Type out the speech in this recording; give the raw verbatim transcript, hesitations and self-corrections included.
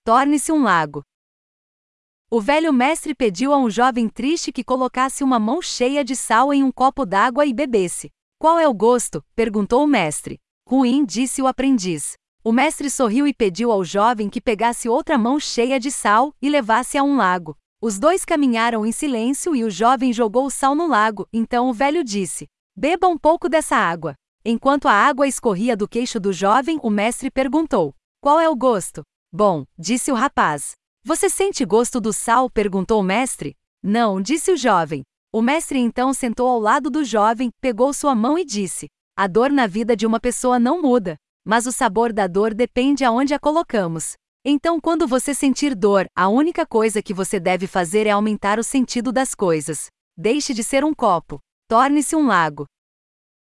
torne-se um lago. O velho mestre pediu a um jovem triste que colocasse uma mão cheia de sal em um copo d'água e bebesse. Qual é o gosto? Perguntou o mestre. Ruim, disse o aprendiz. O mestre sorriu e pediu ao jovem que pegasse outra mão cheia de sal e levasse a um lago. Os dois caminharam em silêncio e o jovem jogou o sal no lago. Então o velho disse: beba um pouco dessa água. Enquanto a água escorria do queixo do jovem, o mestre perguntou: qual é o gosto? Bom, disse o rapaz. Você sente gosto do sal? Perguntou o mestre. Não, disse o jovem. O mestre então sentou ao lado do jovem, pegou sua mão e disse: a dor na vida de uma pessoa não muda, mas o sabor da dor depende aonde a colocamos. Então, quando você sentir dor, a única coisa que você deve fazer é aumentar o sentido das coisas. Deixe de ser um copo. Torne-se um lago.